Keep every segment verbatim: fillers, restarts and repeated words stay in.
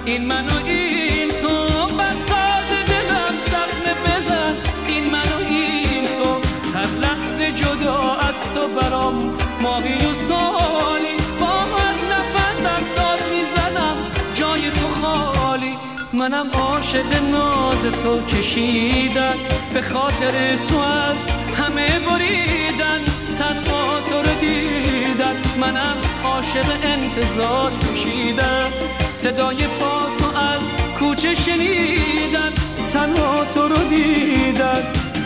این من و این تو، بر ساز دلم زخم بزن این من و این تو. هر لحظه جدا از تو برام ماهی و سالی، با هر نفسم داد میزنم جای تو خالی. منم عاشق ناز تو کشیدن، به خاطر تو از همه بریدن، تنها تو رو دیدن. منم عاشق انتظار کشیدن، صدای پا تو از کوچه شنیدن، تنها تو رو دیدن.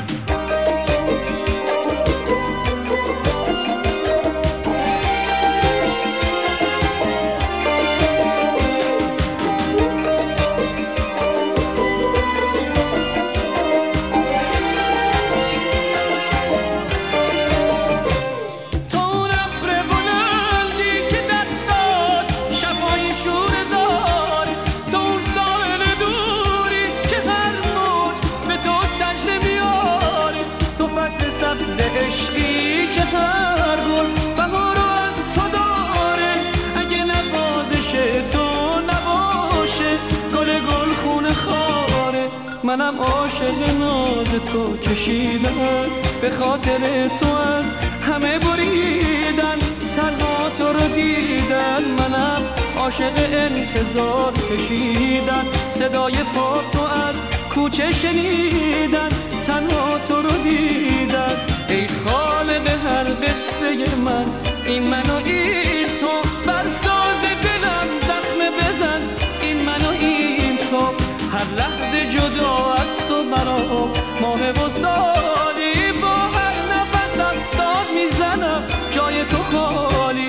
عشقی که هر گل بهار از تو داره، اگه نوازش تو نباشه گل گل خونه خاره. منم عاشق ناز تو کشیدم، به خاطر تو از همه بریدن، تنها تو رو دیدن. منم عاشق انتظار کشیدن، صدای پا تو از کوچه شنیدن، تنها تو رو دیدن. ای خالق هر قصه من، این من و این تو، بر ساز دلم زخم بزن این من و این تو. هر لحظه جدا از تو برام ماه و سالی، با هر نفسم داد میزنم جای تو خالی.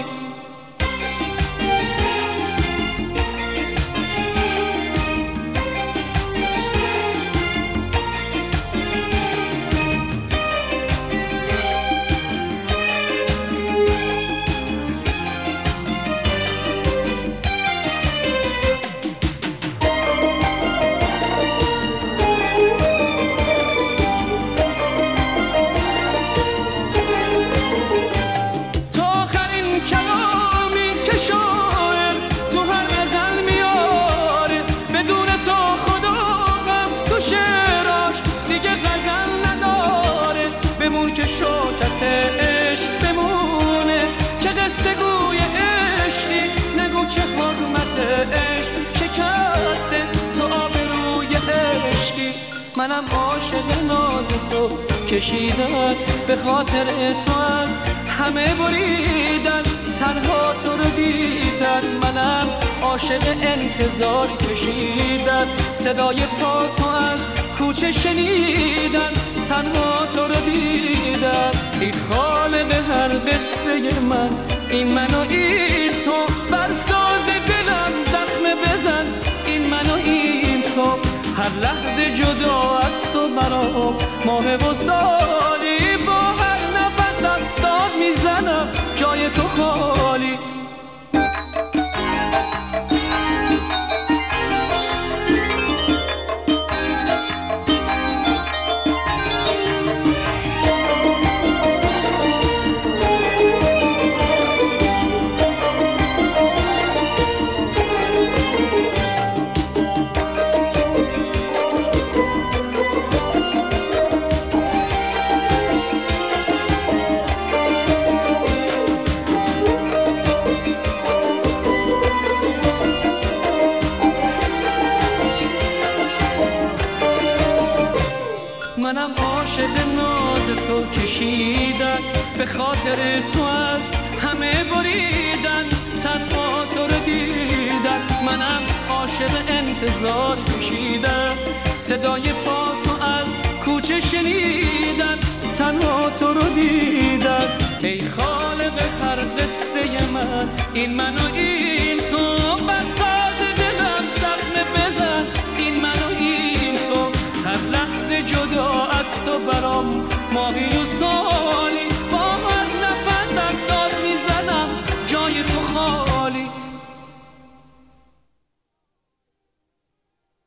بمون که شوکت عشق بمونه، که قصه گوی عشقی، نگو که حرمت عشق شکسته تو آبروی عشقی. منم عاشق ناز تو کشیدن، به خاطر تو از همه بریدن، تنها تو رو دیدن. منم عاشق انتظار کشیدن، صدای پا تو از کوچه شنیدن، تنها تو رو دیدن. ای خالق هر قصه من، این من و این تو، بر ساز دلم زخم بزن این من و این تو. هر لحظه جدا از تو برام ماه و سالی، با هر نفسم داد میزنم جای تو خالی. منم عاشق ناز تو کشیدن، به خاطر تو از همه بریدن، تنها تو رو دیدن. منم عاشق انتظار کشیدن، صدای پا تو از کوچه شنیدن، تنها تو رو دیدن. ای خالق هر قصه من، این من و این تو، بر ساز دلم زخم بزن این من و این تو. هر لحظه جدا از تو برام ماهی و سالی، با هر نفسم داد میزنم جای تو خالی.